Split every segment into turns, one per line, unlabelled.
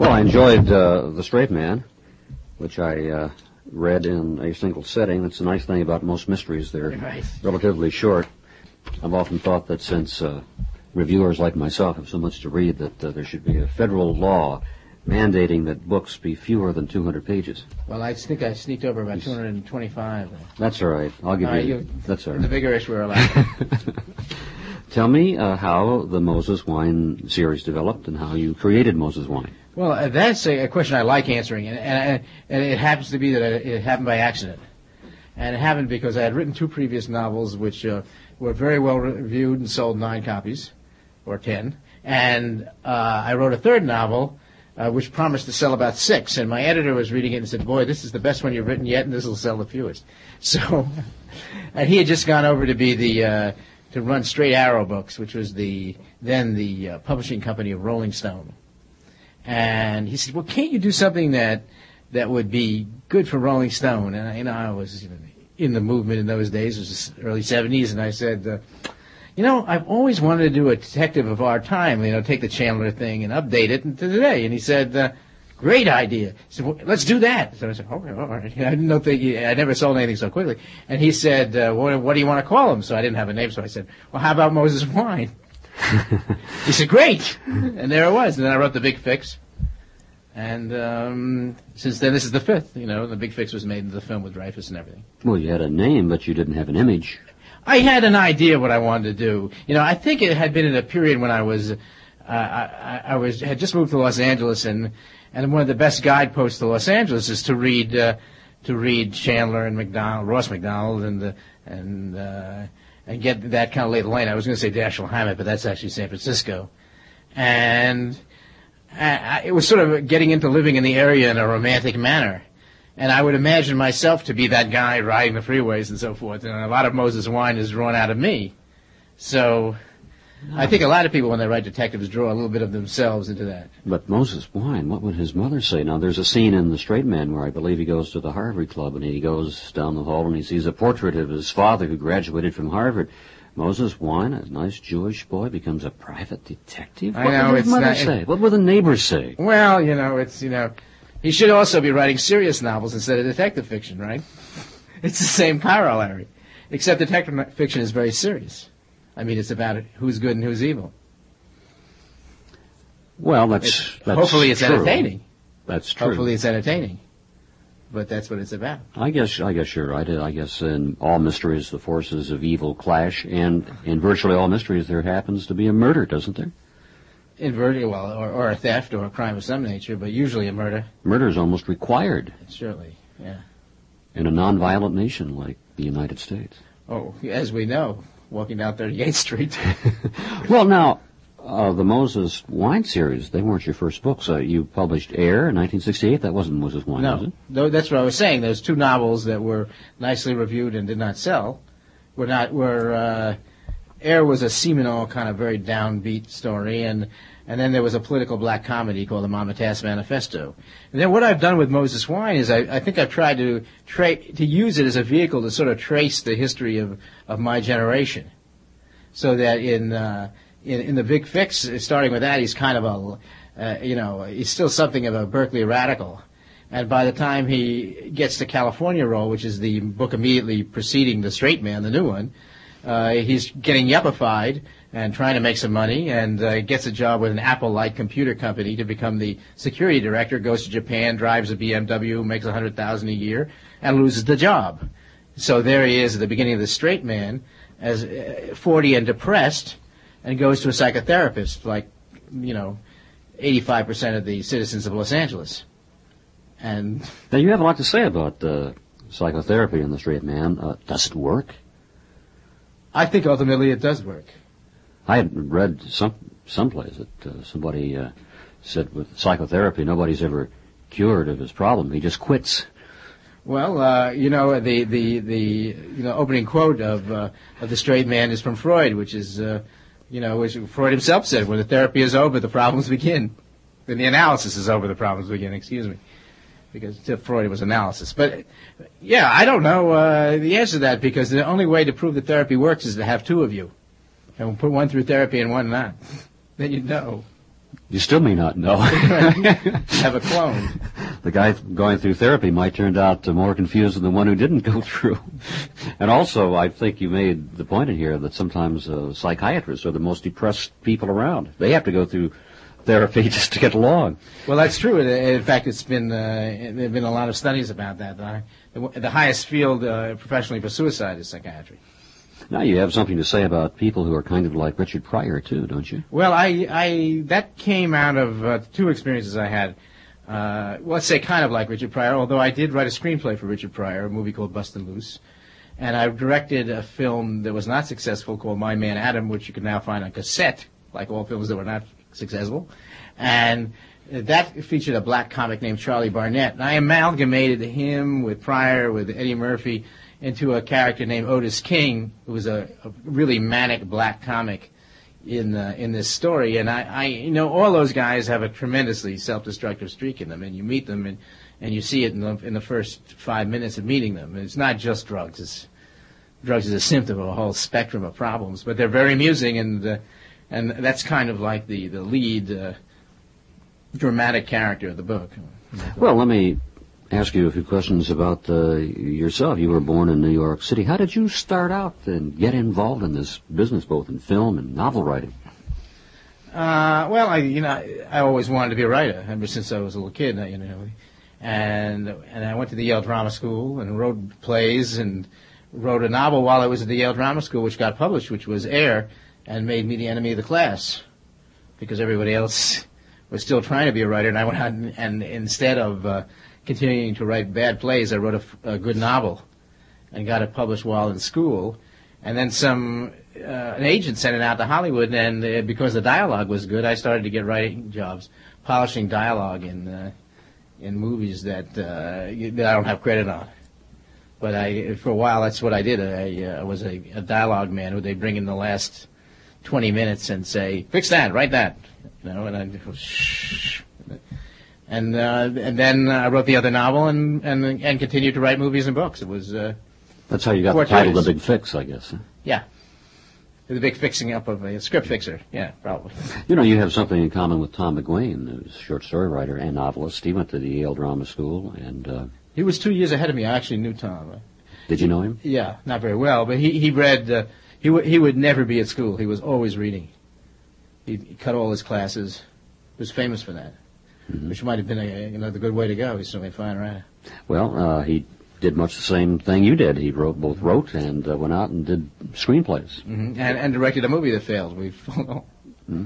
Well, I enjoyed The Straight Man, which I read in a single sitting. That's the nice thing about most mysteries. They're relatively short. I've often thought that since reviewers like myself have so much to read that there should be a federal law mandating that books be fewer than 200 pages.
Well, I think I sneaked over about 225.
That's all right. I'll give you... That's all right.
The vigorous were allowed.
Tell me how the Moses Wine series developed and how you created Moses Wine.
Well, that's a question I like answering, and it happens to be that it happened by accident. And it happened because I had written two previous novels which were very well reviewed and sold 9 copies, or 10. And I wrote a third novel which promised to sell about 6. And my editor was reading it and said, boy, this is the best one you've written yet, and this will sell the fewest. So, and he had just gone over to be to run Straight Arrow Books, which was then the publishing company of Rolling Stone. And he said, well, can't you do something that would be good for Rolling Stone? And I was in the movement in those days. It was the early 70s, and I said, I've always wanted to do a detective of our time, take the Chandler thing and update it to today. And he said, great idea. He said, well, let's do that. So I said, okay, all right. I didn't know I never sold anything so quickly. And he said, what do you want to call him? So I didn't have a name, so I said, well, how about Moses Wine? He said, great. And there it was. And then I wrote The Big Fix. And since then, this is the 5th. The Big Fix was made into the film with Dreyfuss and everything.
Well, you had a name, but you didn't have an image.
I had an idea what I wanted to do. I think it had been in a period when I was, had just moved to Los Angeles, and one of the best guideposts to Los Angeles is to read Chandler and Ross McDonald, and get that kind of lay of the land. I was going to say Dashiell Hammett, but that's actually San Francisco, and it was sort of getting into living in the area in a romantic manner. And I would imagine myself to be that guy riding the freeways and so forth. And a lot of Moses Wine is drawn out of me. So I think a lot of people, when they write detectives, draw a little bit of themselves into that.
But Moses Wine, what would his mother say? Now, there's a scene in The Straight Man where I believe he goes to the Harvard Club, and he goes down the hall and he sees a portrait of his father who graduated from Harvard. Moses Wine, a nice Jewish boy, becomes a private detective? What would his mother say? What would the neighbors say?
Well, he should also be writing serious novels instead of detective fiction, right? It's the same corollary, except detective fiction is very serious. I mean, it's about who's good and who's evil.
Well, that's
hopefully it's
true.
Entertaining.
That's true.
Hopefully it's entertaining. But that's what it's about.
I guess you're right. I guess in all mysteries the forces of evil clash, and in virtually all mysteries there happens to be a murder, doesn't there?
Or a theft or a crime of some nature, but usually a murder.
Murder is almost required.
Surely, yeah.
In a non-violent nation like the United States.
Oh, as we know, walking down 38th Street.
Well, now, the Moses Wine series, they weren't your first books. You published Air in 1968. That wasn't Moses Wine, was it?
No, that's what I was saying. Those 2 novels that were nicely reviewed and did not sell Air was a seminal kind of very downbeat story, and then there was a political black comedy called The Mama Tass Manifesto. And then what I've done with Moses Wine is I think I've tried to use it as a vehicle to sort of trace the history of my generation, so that in The Big Fix, starting with that, he's kind of he's still something of a Berkeley radical. And by the time he gets to California Roll, which is the book immediately preceding The Straight Man, the new one, he's getting yuppified and trying to make some money, and gets a job with an Apple-like computer company to become the security director, goes to Japan, drives a BMW, makes $100,000 a year, and loses the job. So there he is at the beginning of The Straight Man, as 40 and depressed, and goes to a psychotherapist, like, 85% of the citizens of Los Angeles. And
now you have a lot to say about psychotherapy in The Straight Man. Does it work?
I think ultimately it does work.
I had read someplace that somebody said with psychotherapy nobody's ever cured of his problem. He just quits.
Well, the opening quote of The Straight Man is from Freud, which is which Freud himself said, when the therapy is over, the problems begin. When the analysis is over, the problems begin. Excuse me. Because to Freud it was analysis. But, yeah, I don't know the answer to that, because the only way to prove that therapy works is to have 2 of you. And we'll put one through therapy and one not. Then you'd know.
You still may not know.
Have a clone.
The guy going through therapy might turn out more confused than the one who didn't go through. And also, I think you made the point in here that sometimes psychiatrists are the most depressed people around. They have to go through therapy just to get along.
Well, that's true. In fact, there have been a lot of studies about that. The highest field professionally for suicide is psychiatry.
Now you have something to say about people who are kind of like Richard Pryor, too, don't you?
Well, that came out of two experiences I had. Let's say kind of like Richard Pryor, although I did write a screenplay for Richard Pryor, a movie called Bustin' Loose. And I directed a film that was not successful called My Man Adam, which you can now find on cassette, like all films that were not successful. And that featured a black comic named Charlie Barnett. And I amalgamated him with Pryor, with Eddie Murphy, into a character named Otis King, who was a really manic black comic in this story. And I all those guys have a tremendously self-destructive streak in them, and you meet them and you see it in the first 5 minutes of meeting them. And it's not just drugs. Drugs is a symptom of a whole spectrum of problems, but they're very amusing, and that's kind of like the lead dramatic character of the book.
Well, let me ask you a few questions about yourself. You were born in New York City. How did you start out and get involved in this business, both in film and novel writing?
Well, I always wanted to be a writer ever since I was a little kid. And I went to the Yale Drama School and wrote plays and wrote a novel while I was at the Yale Drama School, which got published, which was Air, and made me the enemy of the class because everybody else was still trying to be a writer, and I went out and instead of continuing to write bad plays, I wrote a good novel and got it published while in school. And then an agent sent it out to Hollywood, and because the dialogue was good, I started to get writing jobs, polishing dialogue in movies that I don't have credit on. But for a while, that's what I did. I was a dialogue man who they bring in the last 20 minutes and say, "Fix that, write that," and I go, "Shh." And then I wrote the other novel and continued to write movies and books. It was
that's how you got the title, The Big Fix, I guess. Huh?
Yeah, the big fixing up of a script fixer. Yeah, probably.
You have something in common with Tom McGuane, who's a short story writer and novelist. He went to the Yale Drama School, and
he was 2 years ahead of me. I actually knew Tom.
Did you know him?
Yeah, not very well, but he read. He would never be at school. He was always reading. He cut all his classes. He was famous for that. Mm-hmm. Which might have been the good way to go. He's certainly a fine writer.
Well, he did much the same thing you did. He both wrote and went out and did screenplays.
Mm-hmm. And directed a movie that failed.
Mm-hmm.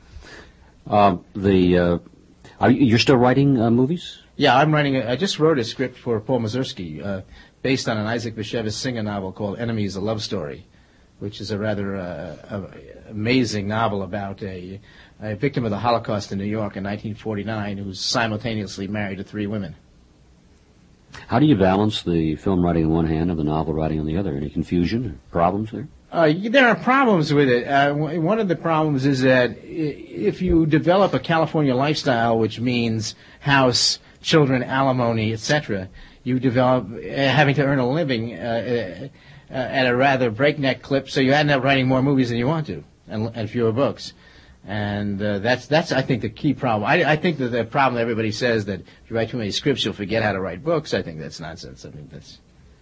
You're still writing movies?
Yeah, I'm writing. I just wrote a script for Paul Mazursky, based on an Isaac Bashevis Singer novel called "Enemies: A Love Story," which is a rather amazing novel about a victim of the Holocaust in New York in 1949 who's simultaneously married to 3 women.
How do you balance the film writing on one hand and the novel writing on the other? Any confusion or problems there?
There are problems with it. One of the problems is that if you develop a California lifestyle, which means house, children, alimony, etc., you develop having to earn a living at a rather breakneck clip, so you end up writing more movies than you want to and fewer books. And that's I think the key problem. I think that the problem everybody says that if you write too many scripts you'll forget how to write books. I think that's nonsense. I think that's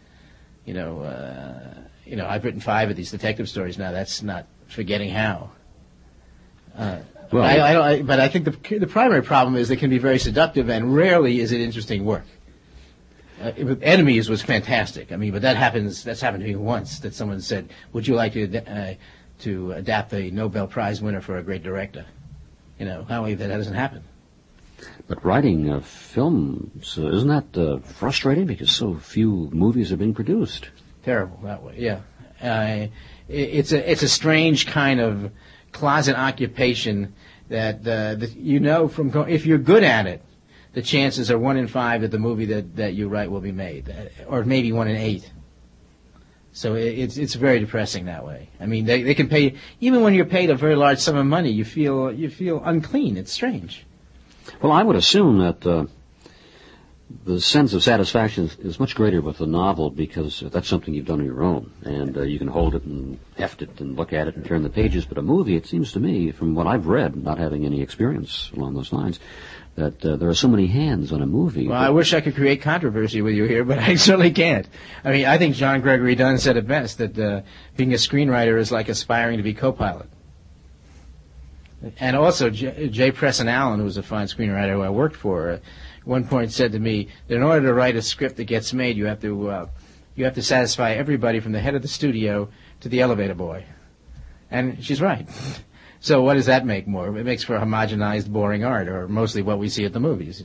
I've written 5 of these detective stories now. That's not forgetting how. But I think the primary problem is they can be very seductive, and rarely is it interesting work. Enemies was fantastic. But that's happened to me once. That someone said, "Would you like to adapt a Nobel Prize winner for a great director?" How that doesn't happen.
But writing films, isn't that frustrating because so few movies are being produced?
Terrible that way, yeah. It's a strange kind of closet occupation that if you're good at it, the chances are 1 in 5 that the movie that you write will be made, or maybe 1 in 8. So it's very depressing that way. They can pay, even when you're paid a very large sum of money, you feel unclean. It's strange.
Well, I would assume that the sense of satisfaction is much greater with a novel because that's something you've done on your own, and you can hold it and heft it and look at it and turn the pages. But a movie, it seems to me, from what I've read, not having any experience along those lines, that there are so many hands on a movie.
Well, I wish I could create controversy with you here, but I certainly can't. I mean, I think John Gregory Dunn said it best, that being a screenwriter is like aspiring to be co-pilot. And also, J. Preston Allen, who was a fine screenwriter who I worked for, at one point said to me that in order to write a script that gets made, you have to satisfy everybody from the head of the studio to the elevator boy. And she's right. So what does that make more? It makes for homogenized, boring art, or mostly what we see at the movies.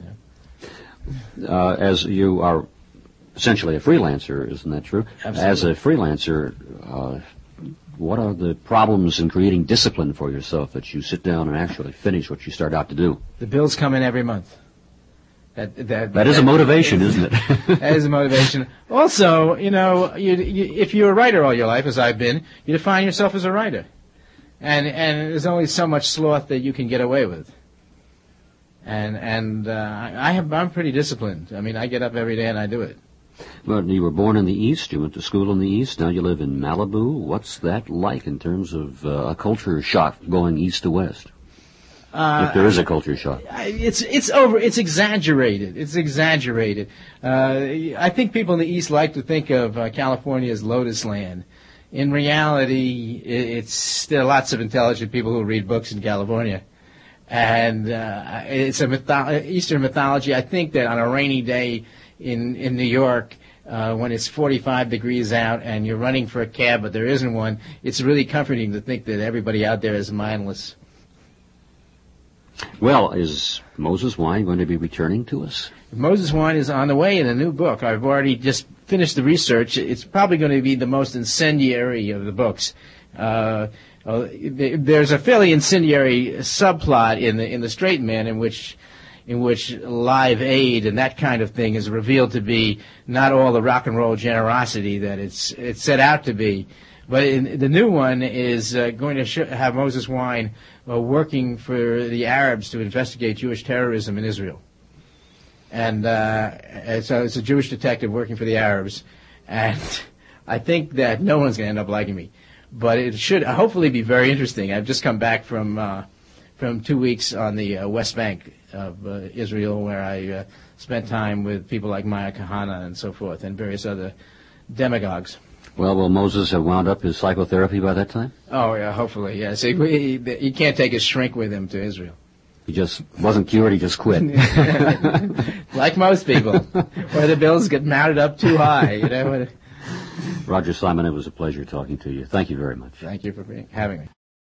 As you are essentially a freelancer, isn't that true?
Absolutely.
As a freelancer, what are the problems in creating discipline for yourself that you sit down and actually finish what you start out to do?
The bills come in every month.
That is a motivation, isn't it?
That is a motivation. Also, if you're a writer all your life, as I've been, you define yourself as a writer. And there's only so much sloth that you can get away with. And I'm pretty disciplined. I mean, I get up every day and I do it.
Well, you were born in the East. You went to school in the East. Now you live in Malibu. What's that like in terms of a culture shock going east to west? If there is a culture shock.
It's exaggerated. It's exaggerated. I think people in the East like to think of California as Lotus Land. In reality, there are lots of intelligent people who read books in California. And it's Eastern mythology. I think that on a rainy day in New York, when it's 45 degrees out and you're running for a cab but there isn't one, it's really comforting to think that everybody out there is mindless.
Well, is Moses Wine going to be returning to us?
Moses Wine is on the way in a new book. I've already just finished the research. It's probably going to be the most incendiary of the books. There's a fairly incendiary subplot in the Straight Man in which Live Aid and that kind of thing is revealed to be not all the rock and roll generosity that it's set out to be. But the new one is going to have Moses Wine working for the Arabs to investigate Jewish terrorism in Israel. And so it's a Jewish detective working for the Arabs. And I think that no one's going to end up liking me. But it should hopefully be very interesting. I've just come back from 2 weeks on the West Bank of Israel, where I spent time with people like Maya Kahana and so forth, and various other demagogues.
Well, will Moses have wound up his psychotherapy by that time?
Oh, yeah, hopefully, yes. He can't take his shrink with him to Israel.
He just wasn't cured, he just quit.
Like most people, where the bills get mounted up too high,
Roger Simon, it was a pleasure talking to you. Thank you very much.
Thank you for having me.